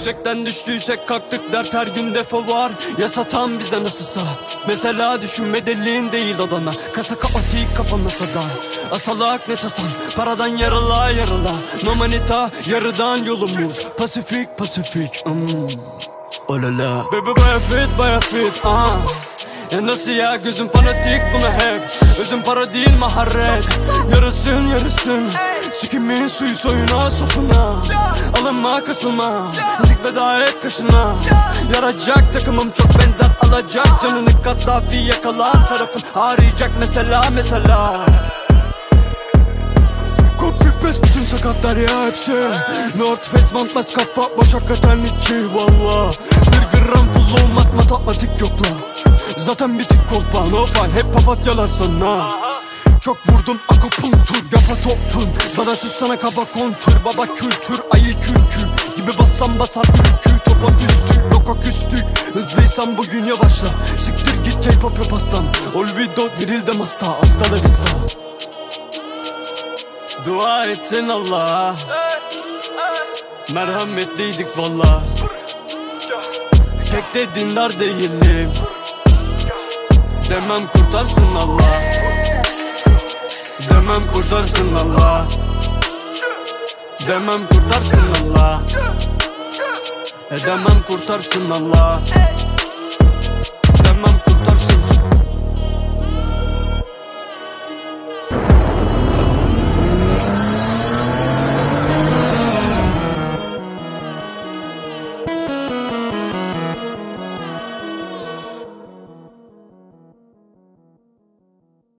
Yüksekten düştüysek kalktık dert, her gün defo var. Ya satan bize nasılsa. Mesela düşünme deliğin değil odana. Kasa kaotik kafana sadar. Asalak ne tasan, paradan yarıla yarıla. No manita yarıdan yolumuz. Pasifik pasifik olala. Baby baya fit Ya nasıl ya, gözüm fanatik buna hep. Özüm para değil maharet. Yarısın sikimin suyu soyuna sopuna. Alınma kasılma, müzik veda et kaşına. Yaracak takımım çok benzer, alacak canını Kaddafi yakalan tarafın arayacak mesela. Copy paste bütün sakatlar ya hepsi. North Face montmaz kafa boş hakikaten içi valla. Bir gram full matematik yok lan. Zaten bitik kolpa no fun, hep papatyalar sana. Çok vurdum akupunktur, yapa toptun. Bana sussana kaba kontür, baba kültür. Ayı kürkü gibi bassam basar ülkü. Topa düştük, yoka küstük. Hızlıysan bugün yavaşla. Siktir git K-pop yap aslan. Olvido dirildem hasta, hasta la vista. Dua etsin Allah, merhametliydik valla. Pek de dindar değilim, demem kurtarsın Allah. Demem kurtarsın Allah. Demem kurtarsın Allah. Demem kurtarsın Allah.